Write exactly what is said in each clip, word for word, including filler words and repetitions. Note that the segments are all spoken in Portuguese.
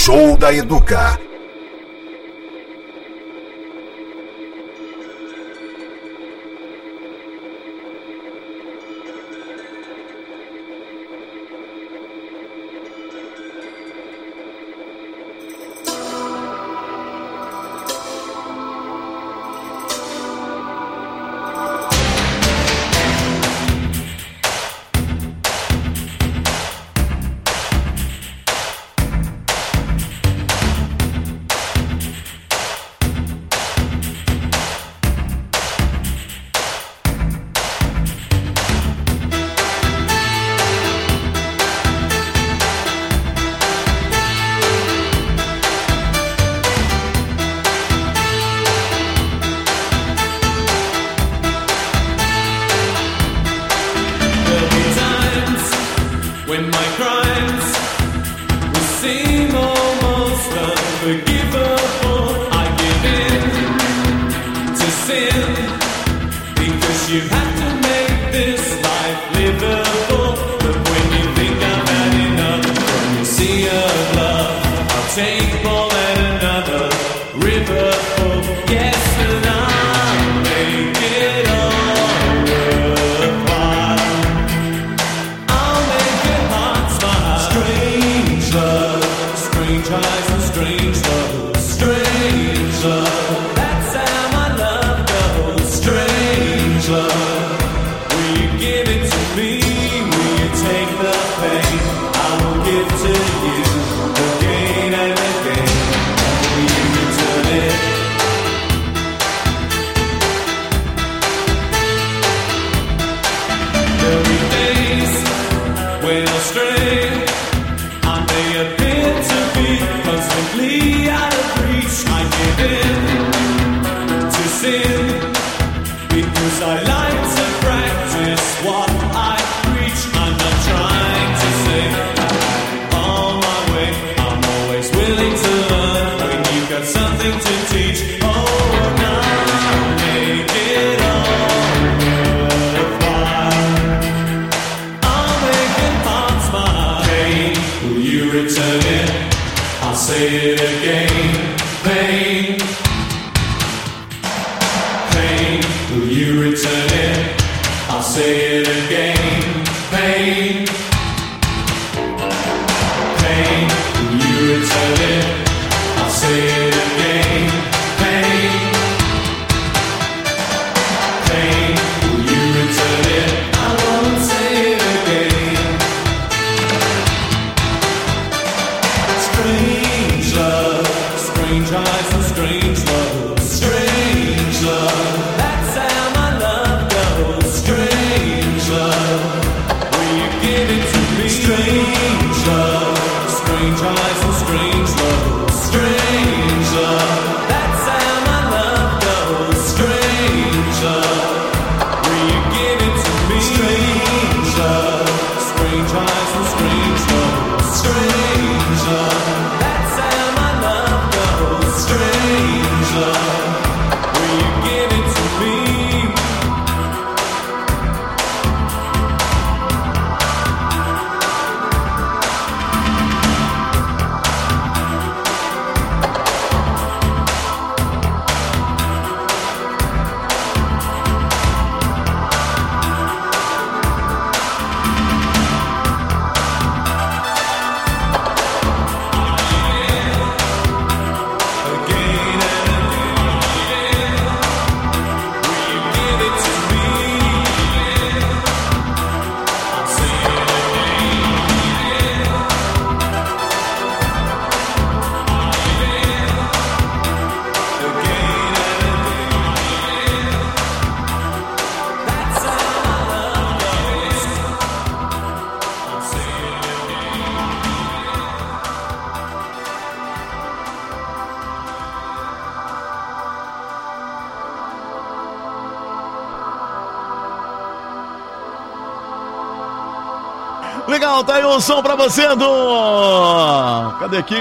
Show da Educa. Legal, tá aí um som pra você do... Cadê aqui?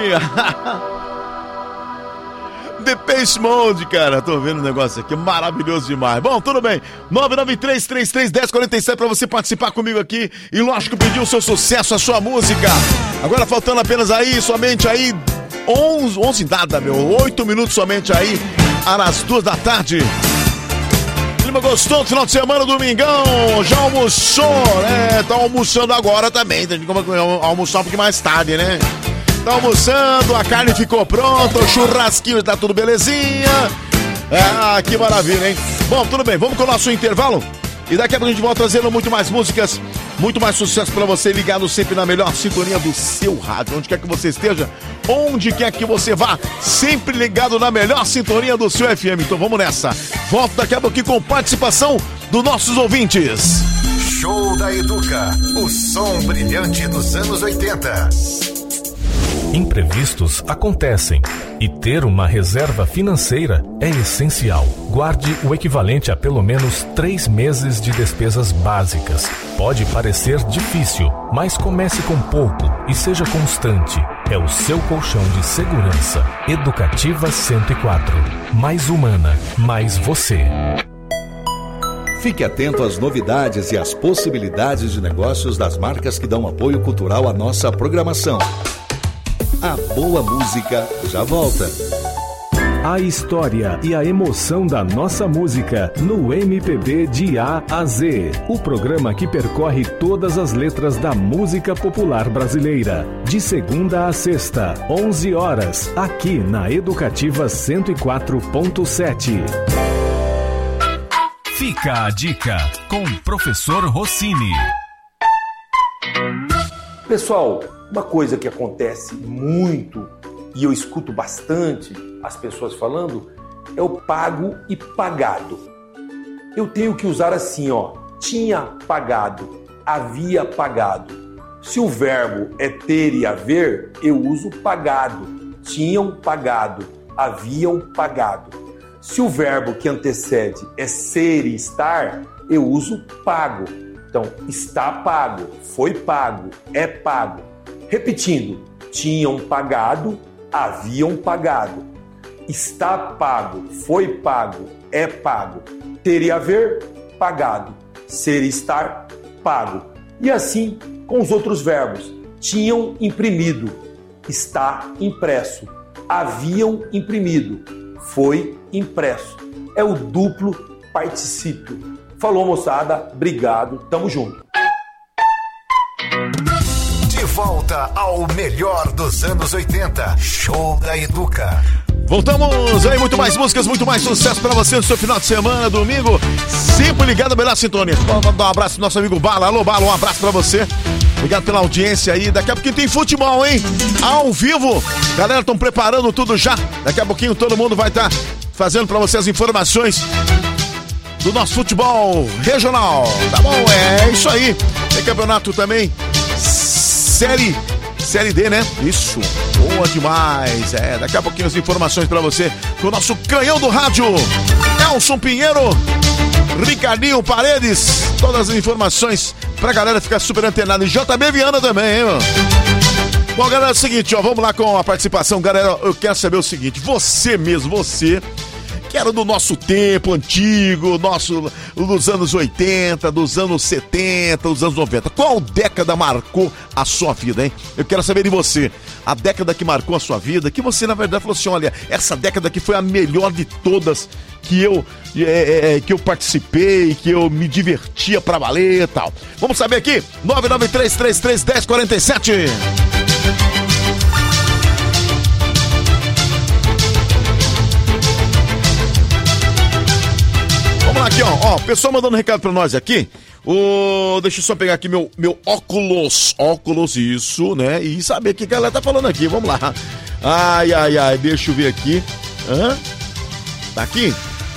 Depeche Mode, cara. Tô vendo o negócio aqui, maravilhoso demais. Bom, tudo bem. nove nove três, três três, um zero, quatro sete pra você participar comigo aqui. E lógico, pedir o seu sucesso, a sua música. Agora faltando apenas aí, somente aí onze, onze nada, meu, oito minutos somente aí, às duas da tarde. Clima gostou do final de semana, domingão, já almoçou, né? Tá almoçando agora também, tem como almoçar um pouquinho mais tarde, né? Tá almoçando, a carne ficou pronta, o churrasquinho tá tudo belezinha. Ah, que maravilha, hein? Bom, tudo bem, vamos com o nosso intervalo? E daqui a pouco a gente volta trazendo muito mais músicas, muito mais sucesso pra você, ligado sempre na melhor sintonia do seu rádio. Onde quer que você esteja, onde quer que você vá, sempre ligado na melhor sintonia do seu F M. Então vamos nessa. Volto daqui a pouquinho com participação dos nossos ouvintes. Show da Educa, o som brilhante dos anos oitenta. Imprevistos acontecem e ter uma reserva financeira é essencial. Guarde o equivalente a pelo menos três meses de despesas básicas. Pode parecer difícil, mas comece com pouco e seja constante. É o seu colchão de segurança. Educativa cento e quatro. Mais humana, mais você. Fique atento às novidades e às possibilidades de negócios das marcas que dão apoio cultural à nossa programação. A boa música já volta. A história e a emoção da nossa música no M P B de A a Z. O programa que percorre todas as letras da música popular brasileira. De segunda a sexta, onze horas, aqui na Educativa cento e quatro ponto sete. Fica a dica com o professor Rossini. Pessoal, uma coisa que acontece muito, e eu escuto bastante as pessoas falando, é o pago e pagado. Eu tenho que usar assim, ó, tinha pagado, havia pagado. Se o verbo é ter e haver, eu uso pagado. Tinham pagado, haviam pagado. Se o verbo que antecede é ser e estar, eu uso pago. Então, está pago, foi pago, é pago. Repetindo, tinham pagado, haviam pagado. Está pago, foi pago, é pago. Ter e haver, pagado. Ser e estar, pago. E assim com os outros verbos. Tinham imprimido, está impresso. Haviam imprimido, foi impresso. É o duplo particípio. Falou, moçada, obrigado, tamo junto. De volta ao melhor dos anos oitenta. Show da Educa. Voltamos aí, muito mais músicas, muito mais sucesso pra você no seu final de semana, domingo. Sempre ligado, melhor sintonia. Vamos dar um abraço pro nosso amigo Bala. Alô, Bala, um abraço pra você. Obrigado pela audiência aí. Daqui a pouquinho tem futebol, hein? Ao vivo. Galera, estão preparando tudo já. Daqui a pouquinho todo mundo vai estar tá fazendo pra você as informações do nosso futebol regional. Tá bom? É isso aí. Tem campeonato também. Série, série D, né? Isso. Boa demais. É, daqui a pouquinho as informações pra você com o nosso canhão do rádio, Elson Pinheiro, Ricardinho Paredes. Todas as informações pra galera ficar super antenada. E J B Viana também, hein, mano? Bom, galera, é o seguinte, ó. Vamos lá com a participação. Galera, eu quero saber o seguinte. Você mesmo, você... que era do nosso tempo antigo, nosso, dos anos oitenta, dos anos setenta, dos anos noventa. Qual década marcou a sua vida, hein? Eu quero saber de você. A década que marcou a sua vida, que você, na verdade, falou assim, olha, essa década aqui foi a melhor de todas que eu, é, é, que eu participei, que eu me divertia pra valer e tal. Vamos saber aqui? nove nove três três três, um zero quatro sete. Aqui, ó, ó, pessoal mandando um recado pra nós aqui. O... Deixa eu só pegar aqui meu, meu óculos. Óculos, isso, né? E saber o que a galera tá falando aqui. Vamos lá. Ai, ai, ai, deixa eu ver aqui. Hã? Tá aqui?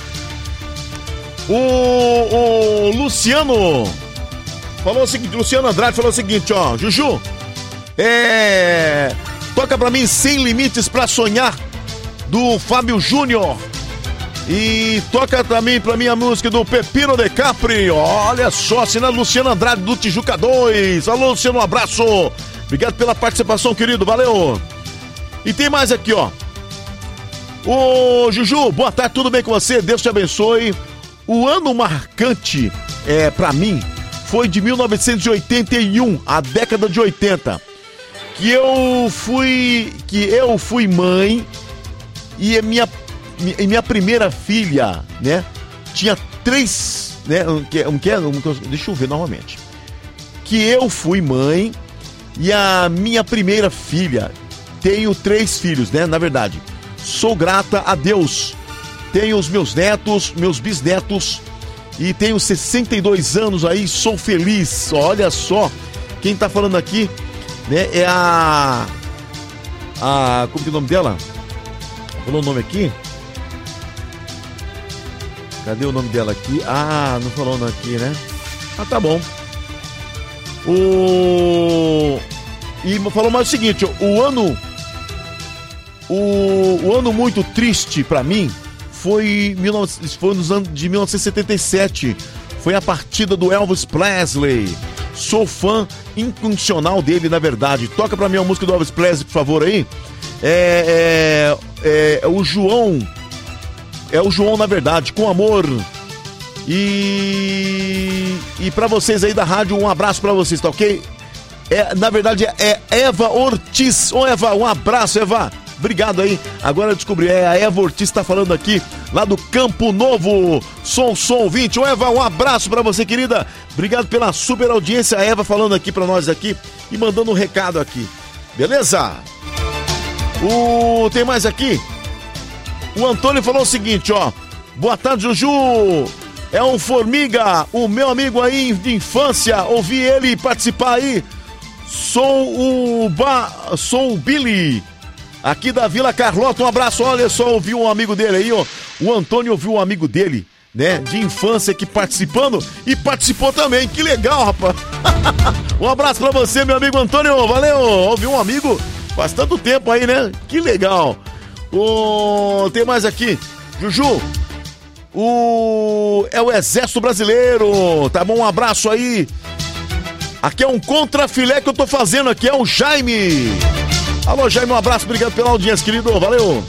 O, o Luciano falou o seguinte, Luciano Andrade falou o seguinte, ó. Juju, é... toca pra mim Sem Limites pra Sonhar, do Fábio Júnior. E toca também pra mim a música do Pepino de Capri. Olha só, assinando Luciano Andrade do Tijuca dois. Alô, Luciano, um abraço. Obrigado pela participação, querido, valeu. E tem mais aqui, ó. Ô, Juju, boa tarde, tudo bem com você? Deus te abençoe. O ano marcante, é, pra mim, foi de mil novecentos e oitenta e um, a década de oitenta. que eu fui que eu fui mãe e a minha e minha primeira filha, né, tinha três, né, um que um, um, deixa eu ver novamente. Que eu fui mãe e a minha primeira filha, tenho três filhos, né, na verdade. Sou grata a Deus. Tenho os meus netos, meus bisnetos e tenho sessenta e dois anos aí, sou feliz. Olha só, quem tá falando aqui, né, é a a como que é o nome dela? Falou o nome aqui? Cadê o nome dela aqui? Ah, não falou o nome aqui, né? Ah, tá bom. O... E falou mais o seguinte, o ano... O, o ano muito triste pra mim foi, foi nos anos de mil novecentos e setenta e sete. Foi a partida do Elvis Presley. Sou fã incondicional dele, na verdade. Toca pra mim a música do Elvis Presley, por favor, aí. É, é, é o João... É o João, na verdade, com amor. E... E pra vocês aí da rádio, um abraço pra vocês, tá ok? É, na verdade, é Eva Ortiz. Ô, Eva, um abraço, Eva. Obrigado aí. Agora eu descobri, é a Eva Ortiz tá falando aqui, lá do Campo Novo. Som, som vinte. Ô, Eva, um abraço pra você, querida. Obrigado pela super audiência. A Eva falando aqui pra nós aqui e mandando um recado aqui. Beleza? O... Tem mais aqui? O Antônio falou o seguinte, ó. Boa tarde, Juju. É um formiga, o meu amigo aí de infância. Ouvi ele participar aí. Sou o ba... Sou o Billy, aqui da Vila Carlota. Um abraço. Olha só, ouvi um amigo dele aí, ó. O Antônio ouviu um amigo dele, né, de infância aqui participando e participou também. Que legal, rapaz. Um abraço pra você, meu amigo Antônio. Valeu. Ouviu um amigo faz tanto tempo aí, né? Que legal. Oh, tem mais aqui, Juju. O... É o Exército Brasileiro. Tá bom? Um abraço aí. Aqui é um contrafilé que eu tô fazendo aqui. É o Jaime. Alô, Jaime, um abraço. Obrigado pela audiência, querido. Valeu.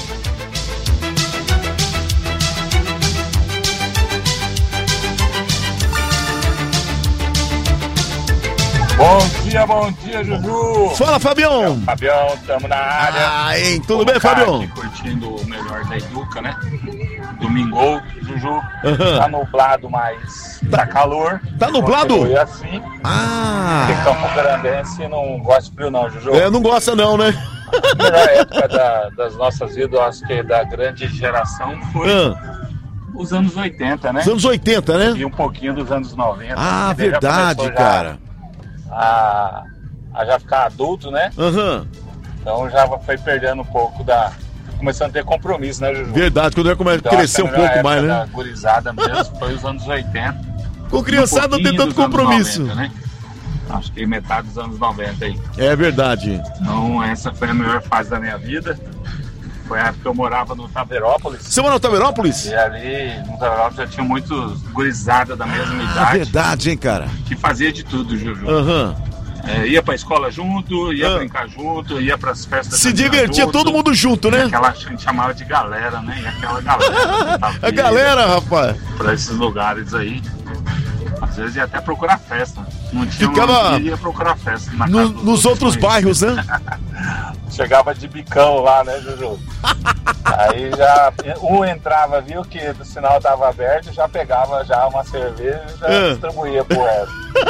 Bom dia, bom dia, Juju. Fala, Fabião. É Fabião, tamo na área. Ah, hein? Tudo Vamos bem, Fabião? Aqui curtindo o melhor da Educa, né? Domingou, Juju. Uhum. Tá nublado, mas tá, tá calor. Tá nublado? Continue assim. Ah. Porque Campo Grandense não gosta de frio, não, Juju. É, não gosta não, né? A melhor época da, das nossas vidas, eu acho que da grande geração foi Ah. os anos oitenta, né? Os anos oitenta, né? E um pouquinho dos anos noventa. Ah, Daí já verdade, começou já cara. A, a já ficar adulto, né? Aham. Uhum. Então já foi perdendo um pouco da... Começando a ter compromisso, né, Juju? Verdade, quando eu comecei a Então, crescer um pouco mais, né? A gurizada mesmo foi os anos oitenta. Com criançada não um tem tanto compromisso. noventa, né? Acho que metade dos anos noventa aí. É verdade. Então essa foi a melhor fase da minha vida. Foi a época que eu morava no Taverópolis. Você mora no Taverópolis? E ali no Taverópolis já tinha muitos gurizada da mesma Ah, idade. verdade, hein, cara? Que fazia de tudo, Juju. Aham. Uhum. É, ia pra escola junto, ia Ah. brincar junto, ia pras festas. Se divertia adulto, todo mundo junto, né? Aquela a gente chamava de galera, né? E aquela galera. A galera, rapaz. Pra esses lugares aí. Às vezes ia até procurar festa. Não tinha Ficava um ia procurar festa. Na no, casa dos nos outros aí. bairros, né? Chegava de bicão lá, né, Juju? Aí já um entrava, viu que o sinal tava aberto, já pegava já uma cerveja e já Ah. distribuía pro resto.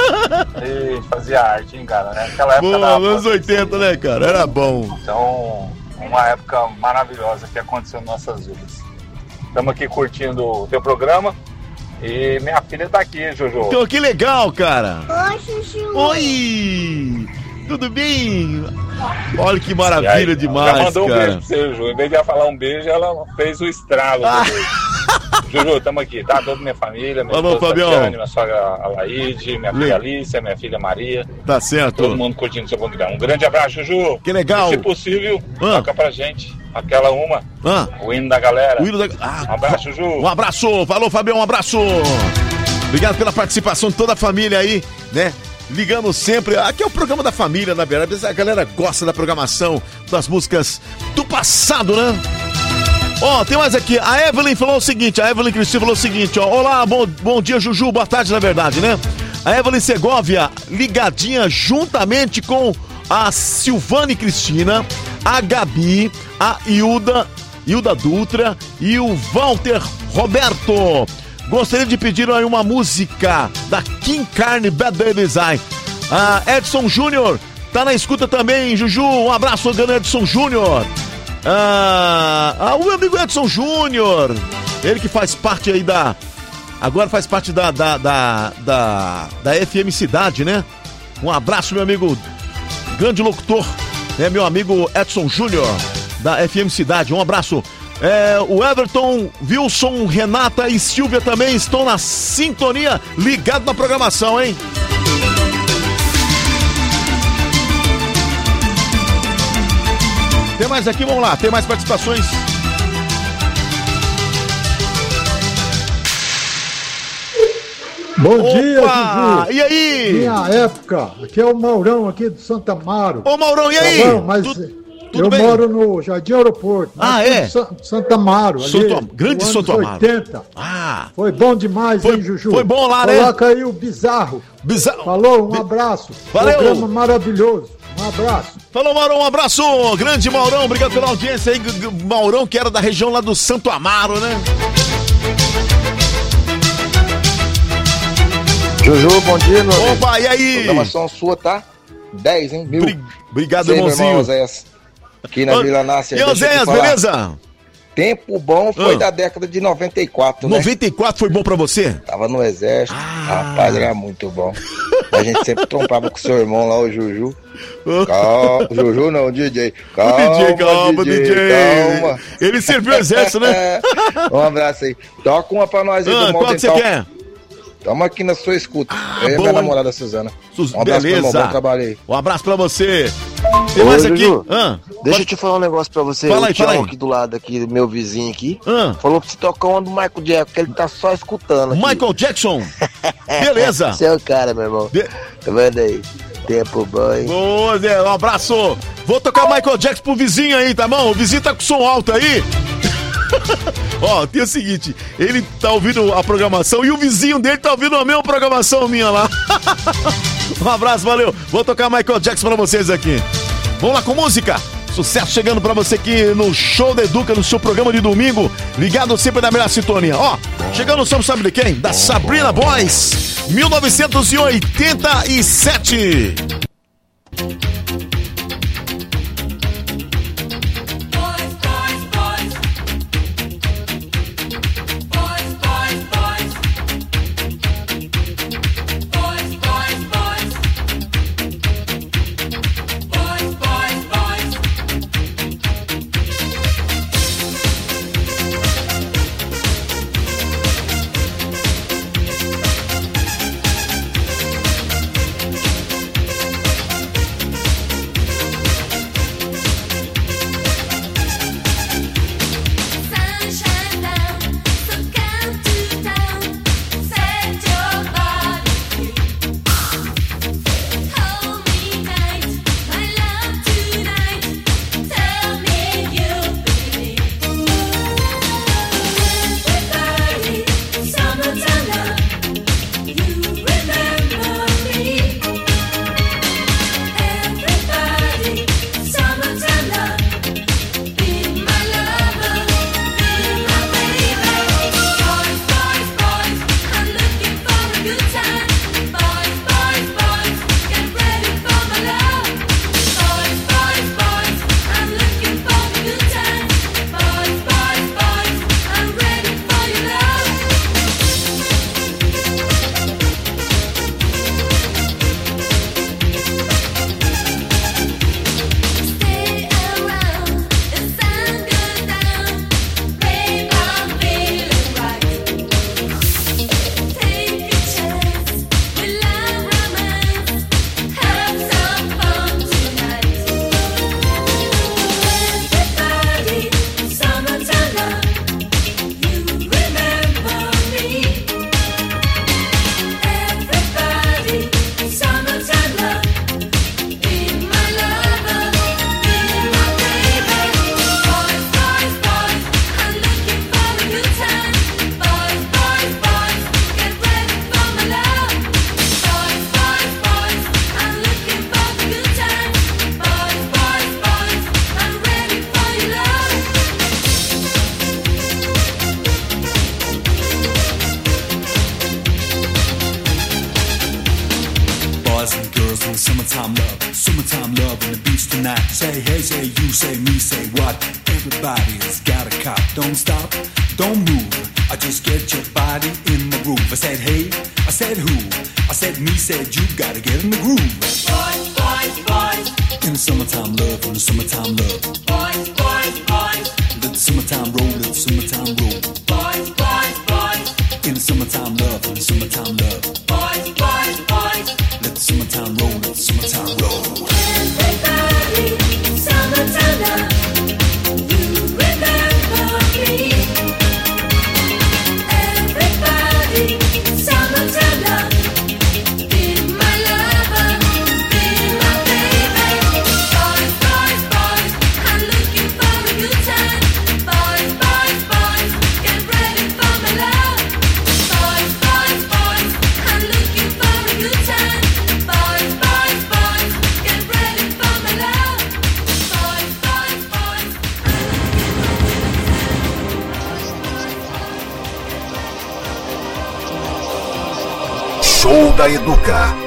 E fazia arte, hein, cara? Naquela época. Pô, dava anos pra oitenta, ver. né, cara? Era bom. Então, uma época maravilhosa que aconteceu nas nossas vidas. Estamos aqui curtindo o teu programa. E minha filha tá aqui, Juju. Então, que legal, cara. Oi, Chuchu. Oi! Tudo bem? Olha que maravilha E aí, demais, já mandou um cara. beijo pra você, Juju. Em vez de ela falar um beijo, ela fez o estralo. Ah. do beijo. Juju, tamo aqui, tá? Toda minha família, minha Falou, esposa Fabião. Tatiane, minha sogra Alaide, minha filha Le- Alicia, minha filha Maria. Tá certo. Todo mundo curtindo o seu programa. Um grande abraço, Juju. Que legal. E, se possível, Ah. toca pra gente aquela uma, Ah, o hino da galera. o hino da... ah, Um abraço, Juju. Um abraço. Falou, Fabião, um abraço. Obrigado pela participação de toda a família aí, né? Ligando sempre. Aqui é o programa da família, na verdade. A galera gosta da programação, das músicas do passado, né? Ó, tem mais aqui. A Evelyn falou o seguinte, a Evelyn Cristina falou o seguinte, ó. Olá, bom, bom dia, Juju. Boa tarde, na verdade, né? A Evelyn Segovia, ligadinha juntamente com a Silvane Cristina, a Gabi, a Hilda, Hilda Dutra e o Walter Roberto. Gostaria de pedir aí uma música da King Carne, Bad Baby's Eye. A Edson Júnior tá na escuta também, Juju. Um abraço, grande Edson Júnior. Ah, ah, o meu amigo Edson Júnior, ele que faz parte aí da... Agora faz parte da, da, da, da, da F M Cidade, né? Um abraço, meu amigo, grande locutor, né? Meu amigo Edson Júnior, da F M Cidade. Um abraço. É, o Everton, Wilson, Renata e Silvia também estão na sintonia, ligado na programação, hein? Tem mais aqui, vamos lá, tem mais participações. Bom Opa! dia, Juju. E aí? Minha época, aqui é o Maurão, aqui do Santa Amaro. Ô, Maurão, e aí? Tá bom, mas Tu, tudo eu bem? moro no Jardim Aeroporto. Ah, aqui é? do Sa- Santa Amaro. ali, Santo Am- grande no Santo anos Amaro. oitenta. Ah, Foi bom demais, Foi- hein, Juju? foi bom lá, né? Coloca aí o Bizarro. bizarro. Falou, um abraço. Valeu. Programa maravilhoso. Um abraço. Falou, Maurão, um abraço. Grande Maurão, obrigado pela audiência aí. G- G- Maurão, que era da região lá do Santo Amaro, né? Juju, bom dia, meu amigo. Opa, e aí? Programação sua, tá? dez, hein? Mil. Bri- Obrigado, Sei, meu irmãozinho. irmão Oséias. Aqui na Ô, Vila Nácia. E Oséias, beleza? Tempo bom foi Ah. da década de noventa e quatro, né? noventa e quatro foi bom pra você? Tava no exército. Ah. Rapaz, era muito bom. A gente sempre trompava com seu irmão lá, o Juju. Calma, Juju não, D J. Calma, O D J, calma, D J. calma. Ele serviu o exército, né? Um abraço aí. Toca uma pra nós aí Ah, do qual que você Maldental. quer? Tamo aqui na sua escuta. eu e bom, minha hein? namorada Suzana. Sus- Um abraço, meu irmão. Beleza. Bom trabalho aí. Um abraço pra você. Tem Ô, mais aqui? Juju, Ah, Deixa eu te falar um negócio pra você. Fala aí, o Tião fala aí. aqui do lado, aqui, meu vizinho aqui, ah. falou pra você tocar uma do Michael Jackson, que ele tá só escutando aqui. Michael Jackson. Beleza. Você é o cara, meu irmão. De- Tá vendo aí? Tempo bom, hein? Boa, Zé, um abraço. Vou tocar Michael Jackson pro vizinho aí, tá bom? O vizinho tá com som alto aí. Ó, tem o seguinte, ele tá ouvindo a programação e o vizinho dele tá ouvindo a mesma programação minha lá. Um abraço, valeu. Vou tocar Michael Jackson pra vocês aqui. Vamos lá com música. Sucesso chegando pra você aqui no Show da Educa, no seu programa de domingo, ligado sempre na melhor sintonia. Ó, chegando o som, sabe de quem? Da Sabrina Boys, mil novecentos e oitenta e sete. And I say, hey, say, you say, me, say what? Everybody's got a cop. Don't stop, don't move. I just get your body in the groove. I said, hey, I said who? I said me, said you gotta get in the groove. Boys, boys, boys. In the summertime love, in the summertime love. Boys, boys, boys. Let the summertime roll, let the summertime roll. Boys, boys, boys. In the summertime love, in the summertime love. Boys, boys, boys. Let the summertime roll, let the summertime roll. Everybody, summertime love. You remember me. Everybody, summertime love. Be my lover, be my baby. Boys, boys, boys, I'm looking for a good time. Boys, boys, boys, get ready for my love. Boys, boys, boys, I'm looking for a good time. Boys, boys, boys, get ready for my love. Boys, boys, boys. Show da Educa.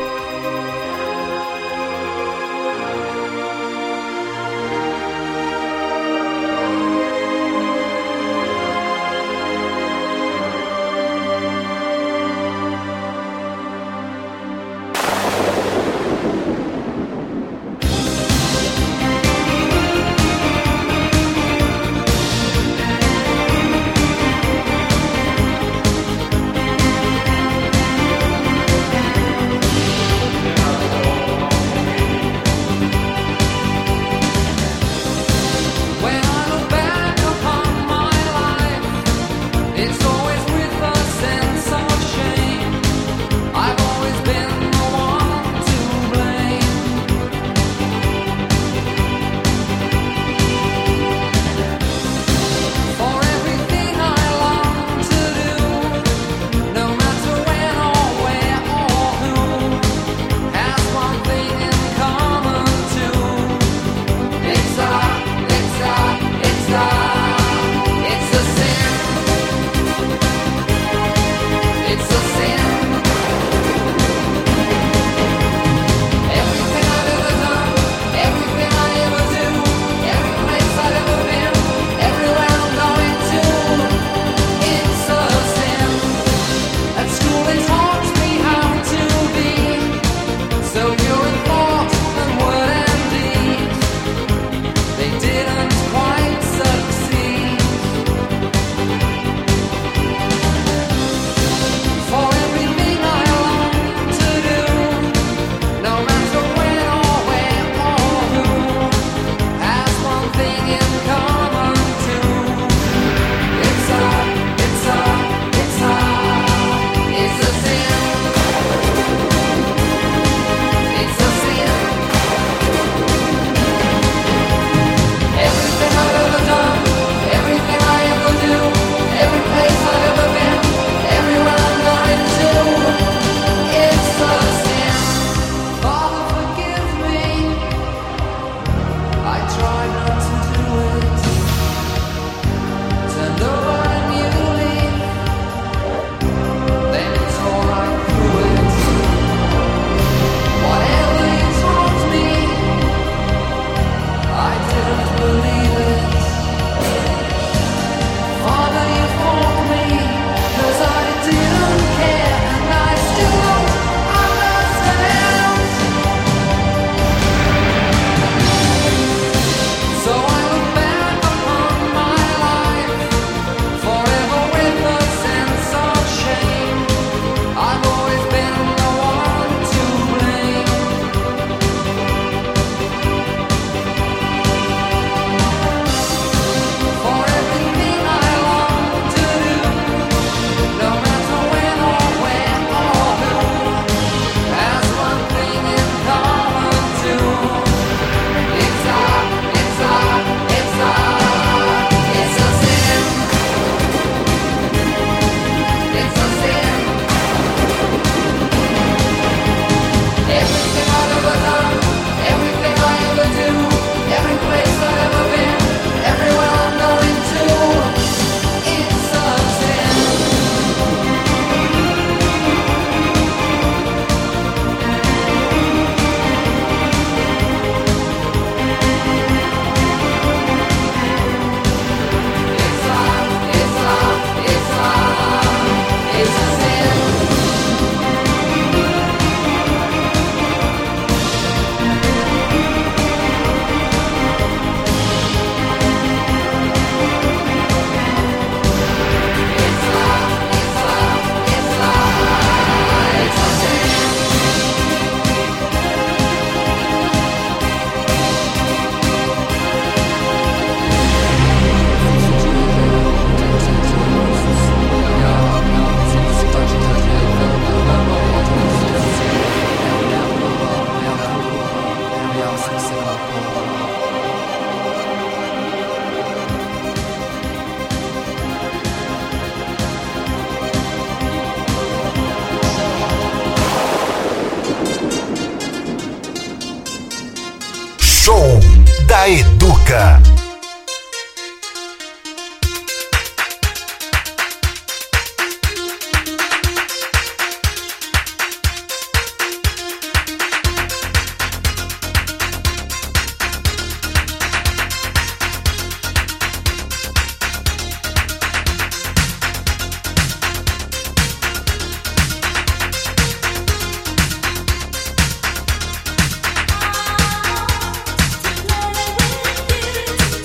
Show da Educa. Together with you.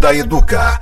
da Educa.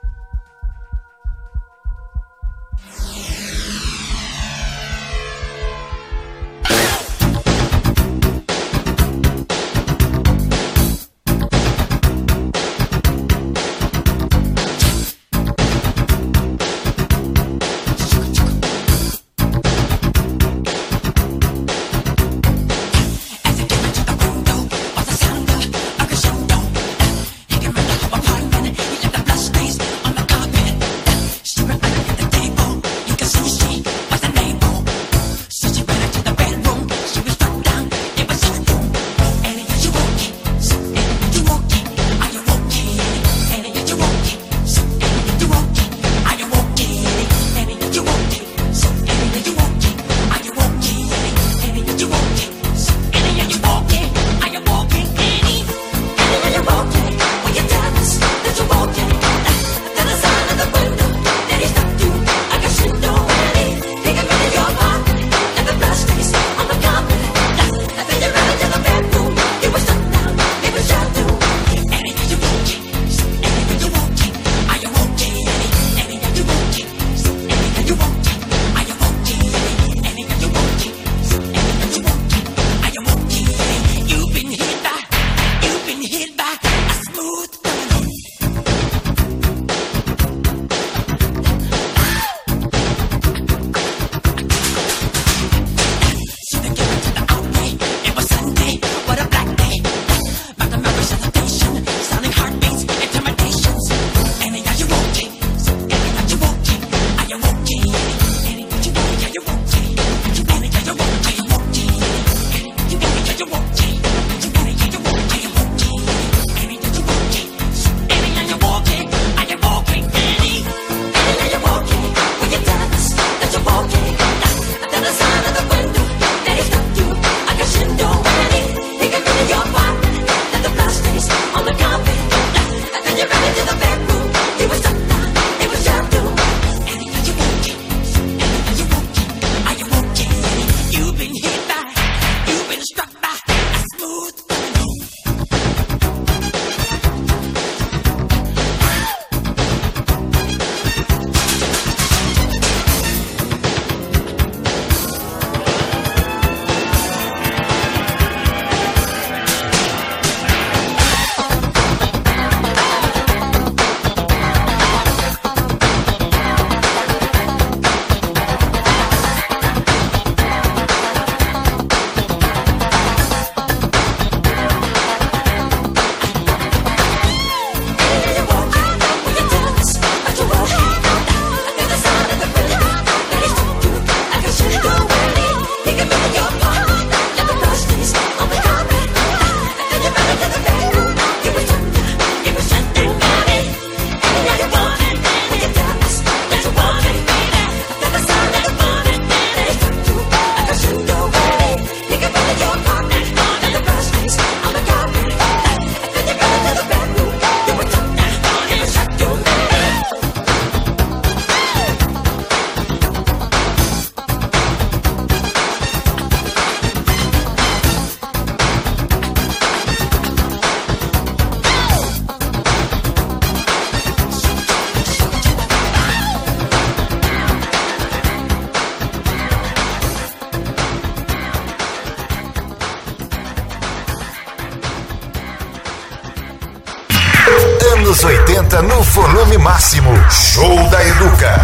Anos oitenta no volume máximo. Show da Educa.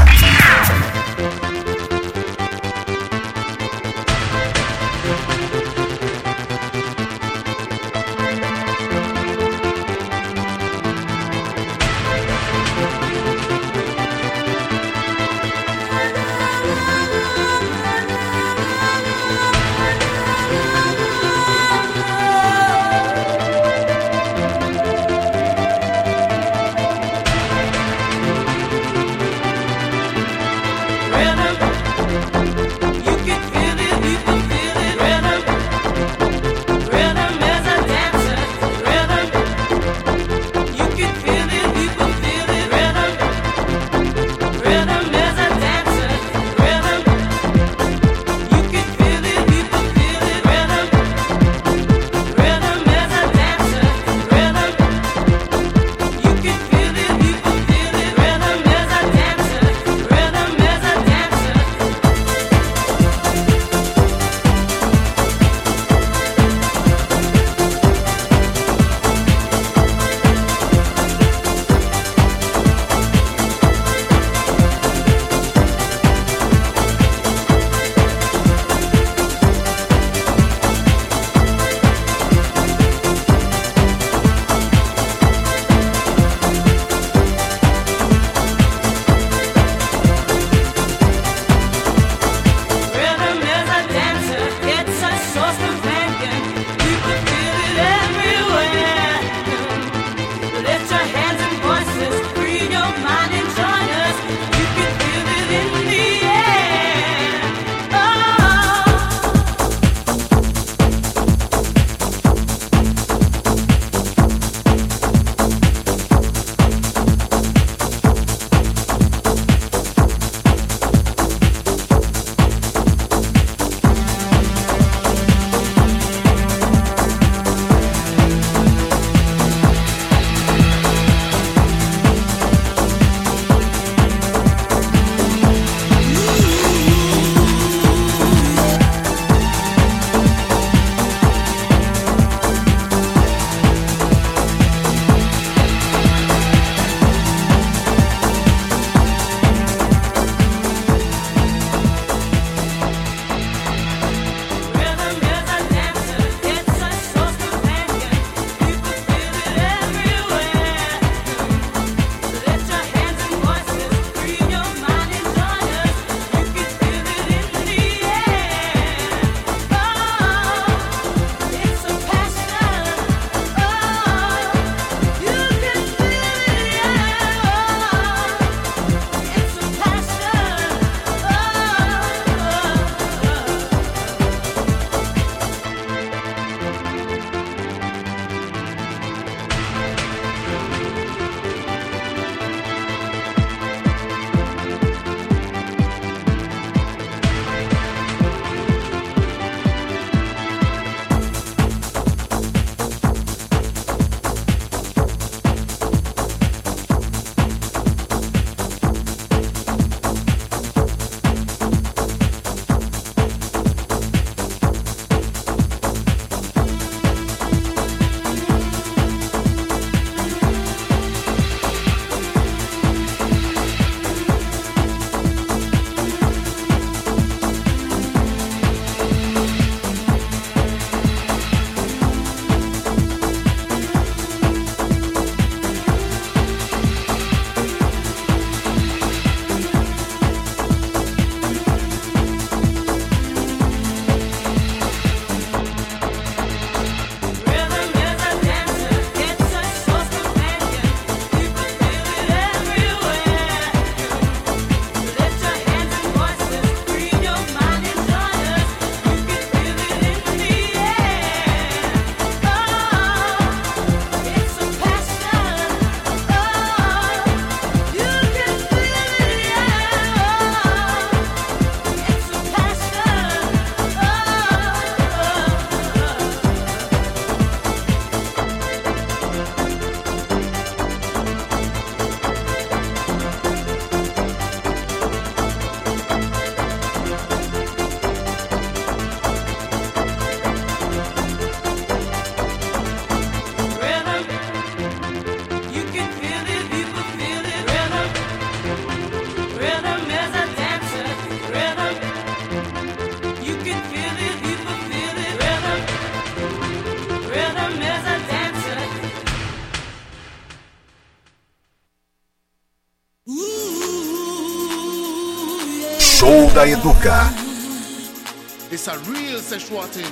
Show da Educa. It's a real sexual thing.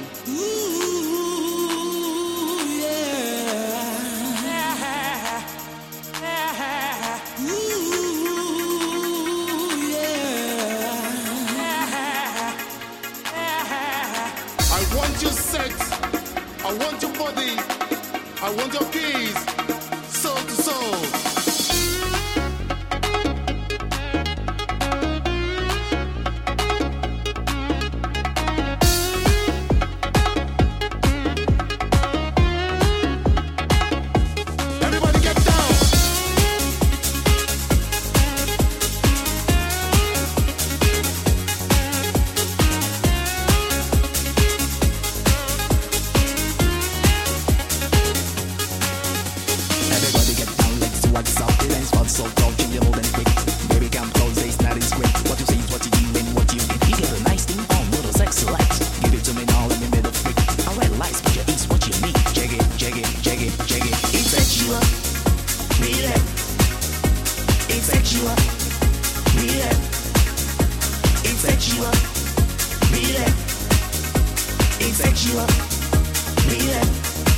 I want your sex, I want your body, I want your peace, soul to soul. Everybody get down. Everybody get down, let's see what's up. It ain't fun, so don't change your mold and quick. Baby, come close, it's not as quick. What you say is what you do and what you get. You get a nice thing on, little sex select. Give it to me now, let me make a freak. Alright, lights, picture is what you need. Check it, check it, check it, check it. It's sexual, read it. It's sexual, read it. It's sexual, read it. It's sexual, read it.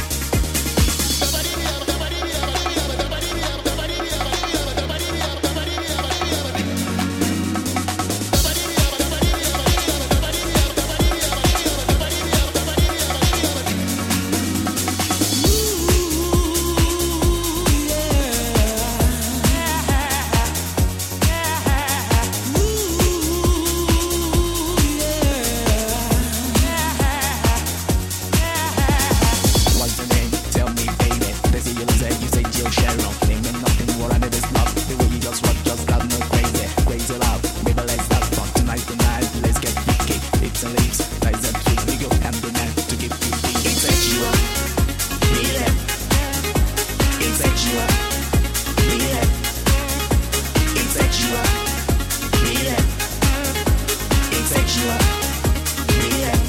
What's the name? Tell me, baby. They say you lose it, you say Jill Sharon. Name and nothing, what I need is love. The way you just rock just got me crazy, crazy love. Baby, let's have fun tonight, tonight. Let's get freaky. It's and leaves, nice and cute. We go hand in hand to keep you free. It's sexual, read it. It's sexual, read it. It's sexual, read it. It's sexual, read it.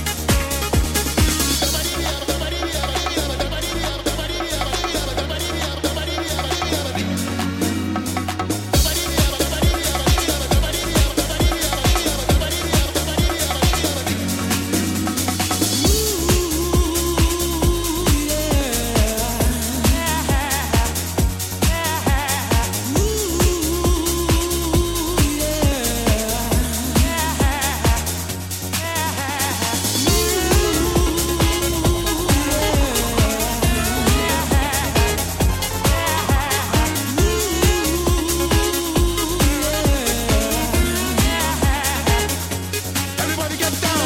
Everybody get down.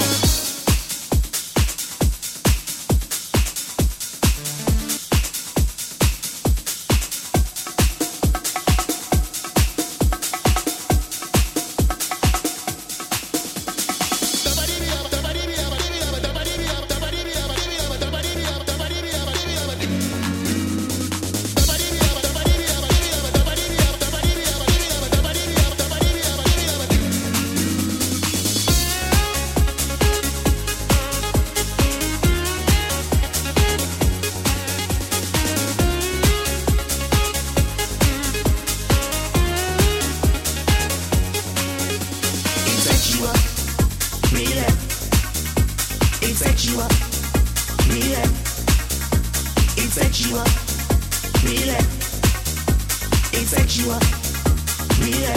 It's sexual, read it. It's sexual, read it. It's sexual, read it. It's sexual, read it.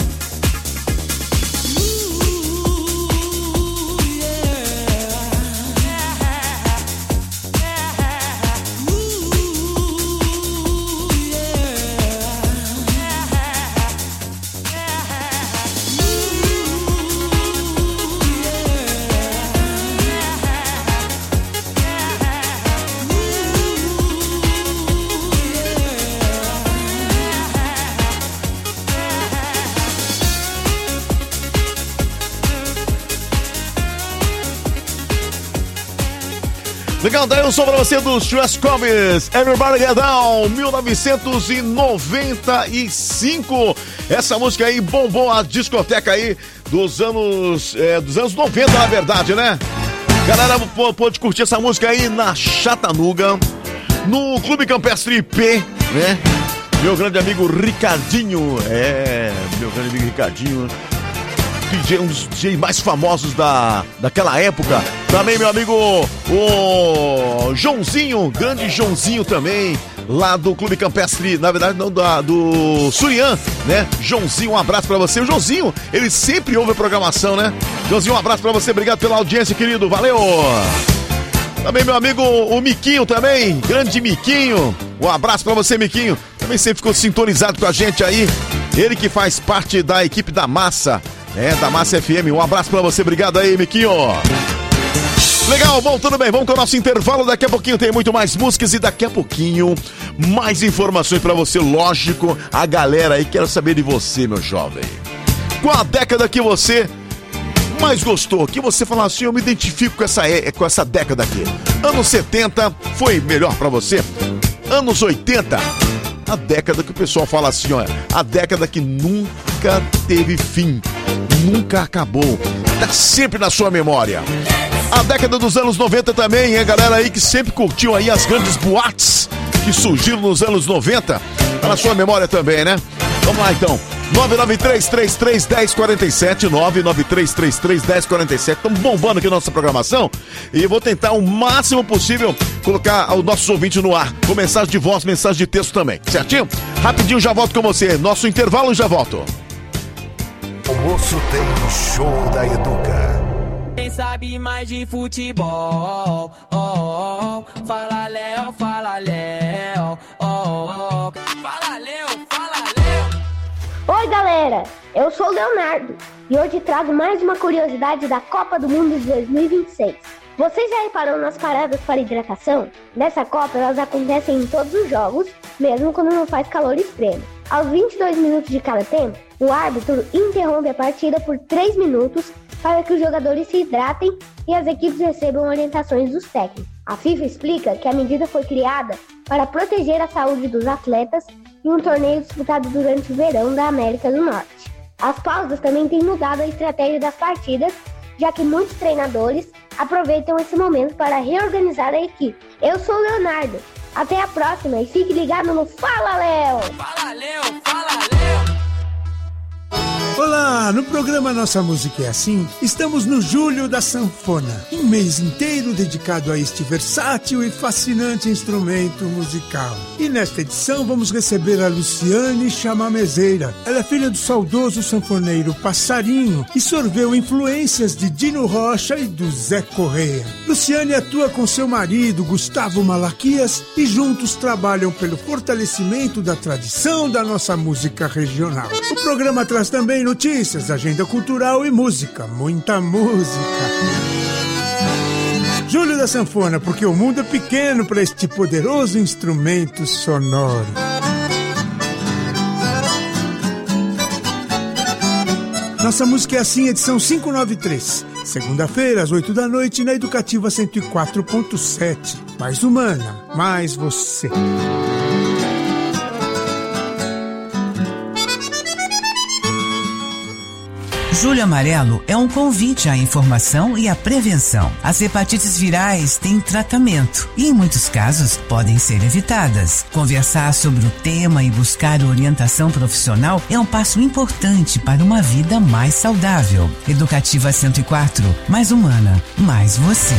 Legal, daí um som pra você dos Stress Comics, Everybody Get Down, mil novecentos e noventa e cinco. Essa música aí bombou a discoteca aí dos anos, é, dos anos noventa, na verdade, né? Galera, pode curtir essa música aí na Chatanuga, no Clube Campestre I P, né? Meu grande amigo Ricardinho, é, meu grande amigo Ricardinho, D J, um dos D Js mais famosos da, daquela época. Também meu amigo, o Joãozinho, grande Joãozinho também, lá do Clube Campestre, na verdade não, da, do Surian, né? Joãozinho, um abraço pra você. O Joãozinho, ele sempre ouve a programação, né? Joãozinho, um abraço pra você, obrigado pela audiência, querido, valeu! Também meu amigo, o Miquinho também, grande Miquinho, um abraço pra você, Miquinho. Também sempre ficou sintonizado com a gente aí, ele que faz parte da equipe da Massa, é, da Massa F M, um abraço pra você, obrigado aí, Miquinho. Legal, bom, tudo bem, vamos com o nosso intervalo, daqui a pouquinho tem muito mais músicas e daqui a pouquinho mais informações pra você, lógico, a galera aí, quero saber de você, meu jovem. Qual a década que você mais gostou? Que você fala assim, eu me identifico com essa, com essa década aqui. Anos setenta foi melhor pra você? Anos oitenta, a década que o pessoal fala assim, ó, a década que nunca teve fim, nunca acabou, tá sempre na sua memória. A década dos anos noventa também, é galera aí que sempre curtiu aí as grandes boates que surgiram nos anos noventa, tá na sua memória também, né? Vamos lá então, nove nove três três três um zero quatro sete, nove nove três três três um zero quatro sete, estamos bombando aqui a nossa programação e eu vou tentar o máximo possível colocar os nossos ouvintes no ar, com mensagem de voz, mensagem de texto também, certinho? Rapidinho já volto com você, nosso intervalo e já volto. Almoço tem show da Educa. Quem sabe mais de futebol, oh, oh, oh. Fala Léo, fala Léo, oh, oh. Fala Léo, fala Léo. Oi galera, eu sou o Leonardo e hoje trago mais uma curiosidade da Copa do Mundo de dois mil e vinte e seis. Vocês já repararam nas paradas para hidratação? Nessa Copa elas acontecem em todos os jogos, mesmo quando não faz calor extremo. Aos vinte e dois minutos de cada tempo, o árbitro interrompe a partida por três minutos para que os jogadores se hidratem e as equipes recebam orientações dos técnicos. A FIFA explica que a medida foi criada para proteger a saúde dos atletas em um torneio disputado durante o verão da América do Norte. As pausas também têm mudado a estratégia das partidas, já que muitos treinadores aproveitam esse momento para reorganizar a equipe. Eu sou o Leonardo, até a próxima e fique ligado no Fala Léo! Fala Léo, fala Léo! Olá, no programa Nossa Música é Assim, estamos no Julho da Sanfona, um mês inteiro dedicado a este versátil e fascinante instrumento musical. E nesta edição vamos receber a Luciane Chamamezeira. Ela é filha do saudoso sanfoneiro Passarinho e sorveu influências de Dino Rocha e do Zé Correia. Luciane atua com seu marido, Gustavo Malaquias, e juntos trabalham pelo fortalecimento da tradição da nossa música regional. O programa traz também notícias, agenda cultural e música, muita música. Júlio da Sanfona, porque o mundo é pequeno para este poderoso instrumento sonoro. Nossa Música é Assim, edição quinhentos e noventa e três. Segunda-feira, às oito da noite, na Educativa cento e quatro ponto sete. Mais humana, mais você. Julho Amarelo é um convite à informação e à prevenção. As hepatites virais têm tratamento e, em muitos casos, podem ser evitadas. Conversar sobre o tema e buscar orientação profissional é um passo importante para uma vida mais saudável. Educativa cento e quatro, mais humana, mais você.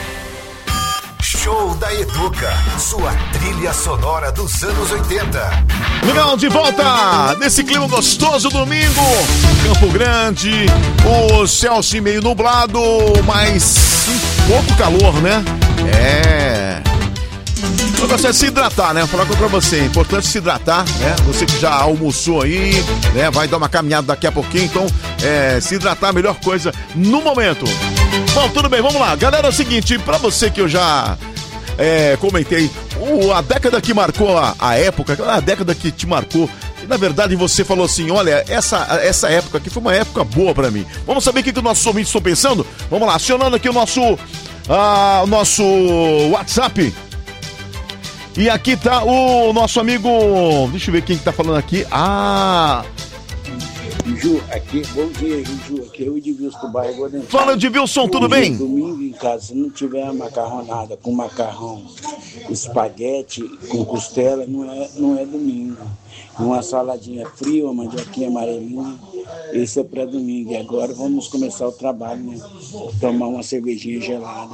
Show da Educa, sua trilha sonora dos anos oitenta. Legal, de volta nesse clima gostoso, domingo, Campo Grande, o céu assim meio nublado, mas um pouco calor, né? É. O negócio é se hidratar, né? Vou falar pra você, é importante se hidratar, né? Você que já almoçou aí, né? Vai dar uma caminhada daqui a pouquinho, então é, se hidratar é a melhor coisa no momento. Bom, tudo bem, vamos lá. Galera, é o seguinte, pra você que eu já é, comentei, o, a década que marcou a, a época, a década que te marcou, e na verdade você falou assim, olha, essa, essa época aqui foi uma época boa pra mim. Vamos saber o que, que os nossos ouvintes estão pensando? Vamos lá, acionando aqui o nosso, ah, o nosso WhatsApp. E aqui tá o nosso amigo, deixa eu ver quem que tá falando aqui. Ah... Ju, aqui, bom dia, Ju, aqui é o Edilson do bairro Golden. Fala, Edilson, tudo bem? Domingo em casa, se não tiver macarronada com macarrão, espaguete com costela, não é, não é domingo. uma saladinha fria, uma mandioquinha amarelinha. Esse é para domingo. E agora vamos começar o trabalho, né? Tomar uma cervejinha gelada.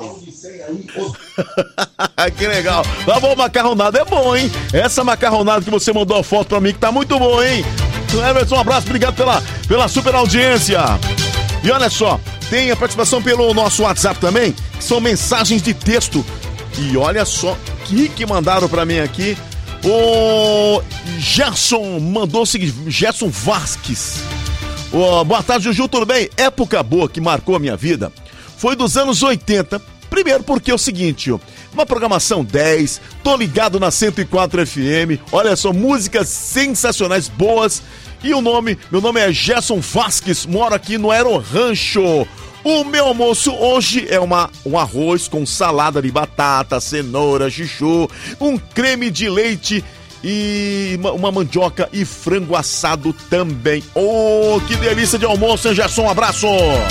Que legal. Tá bom, macarronada é bom, hein? Essa macarronada que você mandou a foto pra mim que tá muito boa, hein? Everton, um abraço, obrigado pela, pela super audiência. E olha só, tem a participação pelo nosso WhatsApp também, que são mensagens de texto. E olha só, que que mandaram pra mim aqui. O Gerson mandou o seguinte, Gerson Vasques. Oh, boa tarde, Juju, tudo bem? Época boa que marcou a minha vida foi dos anos oitenta. Primeiro porque é o seguinte, ó, uma programação dez, tô ligado na cento e quatro F M, olha só, músicas sensacionais, boas. E o nome, meu nome é Gerson Vasques, moro aqui no Aero Rancho. O meu almoço hoje é uma, um arroz com salada de batata, cenoura, chuchu, um creme de leite e uma, uma mandioca e frango assado também. Oh, que delícia de almoço, hein, Gerson? Um abraço!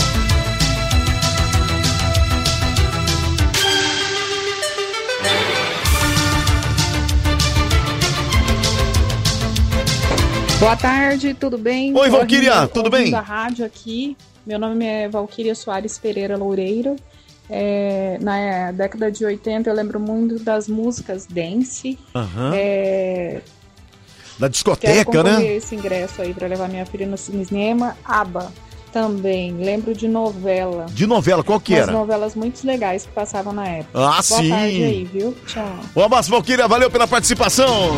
Boa tarde, tudo bem? Oi, Valquíria, tudo bem? Da rádio aqui. Meu nome é Valquíria Soares Pereira Loureiro. É, na década de oitenta eu lembro muito das músicas dance. Aham. É, Da quero discoteca, concorrer né? esse ingresso aí para levar minha filha no cinema. ABBA também. Lembro de novela. De novela, qual que Umas era? novelas muito legais que passavam na época. Ah, Boa sim. tarde aí, viu? Tchau. Um abraço, Valquíria, valeu pela participação.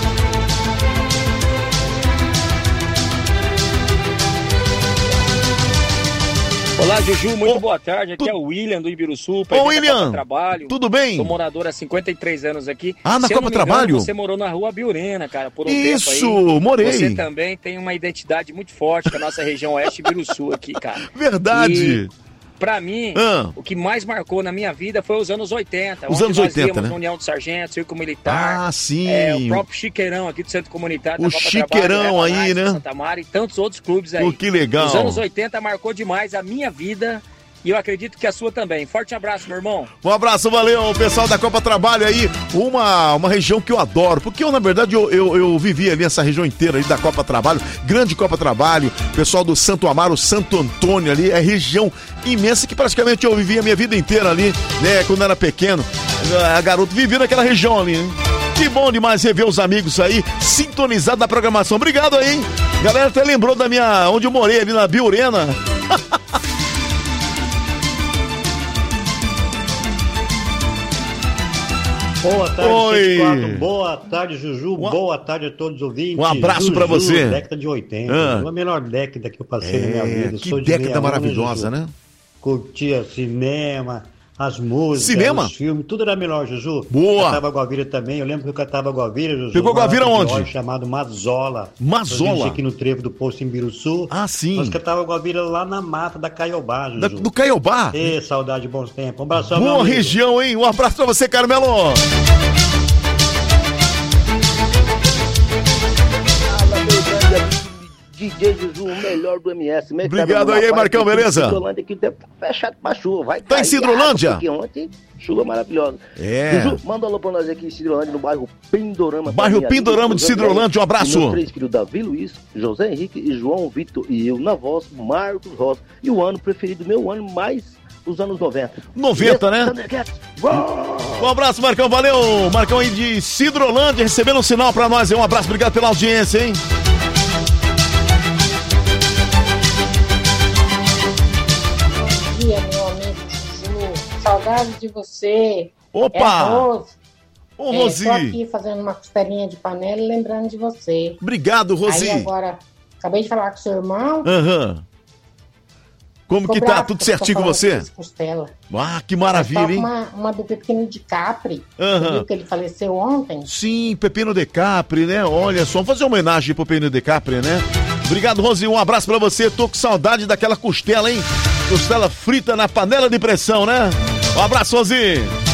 Olá, Juju, muito boa tarde. Aqui é o William do Ibiruçu. Ô, William, Trabalho. tudo bem? Sou morador há cinquenta e três anos aqui. Ah, na Se eu Copa não me engano, Trabalho? Você morou na rua Biurena, cara, por um Isso, tempo aí. morei. Você também tem uma identidade muito forte com a nossa região oeste Ibiruçu aqui, cara. Verdade. E, pra mim, Ah. o que mais marcou na minha vida foi os anos oitenta. Os onde anos nós oitenta, íamos né? na União de Sargento, Circo Militar. Ah, sim. É, o próprio Chiqueirão aqui do Centro Comunitário. O da Copa Chiqueirão Trabalho, aí, Erva Nice, né? Santa Mara e tantos outros clubes aí. Pô, que legal. Os anos oitenta marcou demais a minha vida. E eu acredito que a sua também. Forte abraço, meu irmão. Um abraço, valeu, pessoal da Copa Trabalho aí, uma, uma região que eu adoro, porque eu, na verdade, eu, eu, eu vivi ali essa região inteira aí da Copa Trabalho, grande Copa Trabalho, pessoal do Santo Amaro, Santo Antônio ali, é região imensa que praticamente eu vivi a minha vida inteira ali, né, quando eu era pequeno, a garoto vivia naquela região ali, hein? Que bom demais rever os amigos aí, sintonizados na programação, obrigado aí, hein? Galera até lembrou da minha, onde eu morei ali na Biurena. Boa tarde, Oi. cento e quatro. Boa tarde, Juju. Boa tarde a todos os ouvintes. Um abraço Juju, pra você. Década de oitenta. Ah. A melhor década que eu passei É, na minha vida. que Sou de década meia-lua, maravilhosa, Juju. né? Curtia cinema, as músicas, Cinema? os filmes, tudo era melhor, Juju. Boa. Cantava Guavira também. Eu lembro que eu cantava Guavira, Juju. Pegou uma Guavira lata de onde? óleo chamado Mazola. Mazola? Nós vimos aqui no trevo do Poço em Biruçu. Ah, sim. Nós cantava Guavira lá na mata da Caiobá, Juju. Da- do Caiobá? Ê, saudade de bons tempos. Um abração, meu Boa amigo. região, hein? Um abraço pra você, Carmelo. D J Juju, o melhor do M S. Como é que Obrigado tá, meu aí, rapaz? Marcão, Aqui em beleza? Cidrolândia aqui tá fechado pra chuva. Vai Tá em cair Cidrolândia? água, porque ontem, chuva maravilhosa. É. Juju, manda um alô pra nós aqui em Cidrolândia, no bairro Pindorama. Bairro pra minha Pindorama amiga de José Cidrolândia, um André, abraço. e meus três filhos, Davi Luiz, José Henrique e João Vitor. E eu, na voz, Marcos Rosa. E o ano preferido, meu ano mais os anos noventa. noventa, né? Thundercats, uau! Um abraço, Marcão, valeu. Marcão aí de Cidrolândia, recebendo um sinal pra nós aí. Um abraço, obrigado pela audiência, hein? Bom dia, meu amigo Juju. Saudade de você. Opa! É a Rose. Ô, É, Rosi. tô aqui fazendo uma costelinha de panela e lembrando de você. Obrigado, Rosi. Aí agora, acabei de falar com seu irmão. Aham. Como Ficou que tá? bravo Tudo que eu tô certinho com falando você? dessas Costela. Ah, que maravilha, Toca hein? uma, uma do Pepino de Capri. Aham. Você viu que ele faleceu ontem? Sim, Pepino de Capri, né? Olha só, vamos fazer uma homenagem pro Pepino de Capri, né? Obrigado, Rosi. Um abraço pra você. Tô com saudade daquela costela, hein? Costela frita na panela de pressão, né? Um abraço, Rosi.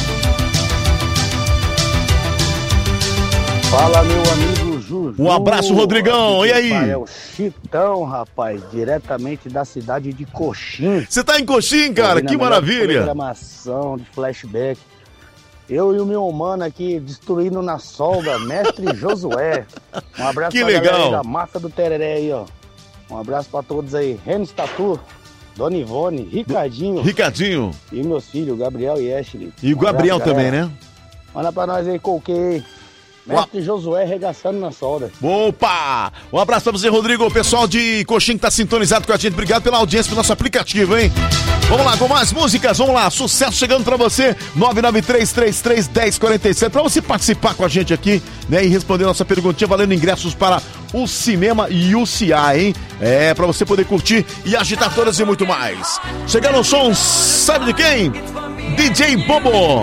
Fala, meu amigo Juju. Um abraço, Rodrigão. Aqui E aí? quem fala É o Chitão, rapaz, diretamente da cidade de Coxim. Você tá em Coxim, cara? Ouvindo Que a melhor maravilha. Programação de flashback. Eu e o meu mano aqui destruindo na solda, mestre Josué. Um abraço Que pra legal. galera aí da Massa do Tereré aí, ó. Um abraço pra todos aí. Renos Tatu, Dona Ivone, Ricardinho. Ricardinho. E meus filhos, Gabriel e Ashley. E o Um Gabriel abraço, também, galera. né? Manda pra nós aí, Coquei. Mestre Josué regaçando na solda. Opa! Um abraço pra você, Rodrigo. O pessoal de Coxim que tá sintonizado com a gente. Obrigado pela audiência do nosso aplicativo, hein? Vamos lá, com mais músicas. Vamos lá. Sucesso chegando pra você. nove nove três três três, um zero quatro sete. Pra você participar com a gente aqui, né? E responder a nossa perguntinha, valendo ingressos para o cinema e o C A, hein? É, pra você poder curtir e agitar todas e muito mais. Chegando o som, sabe de quem? D J Bobo.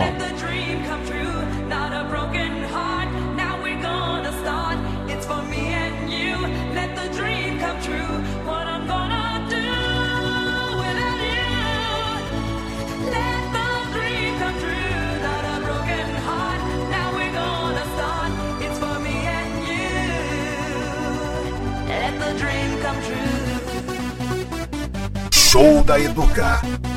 Show da Educa.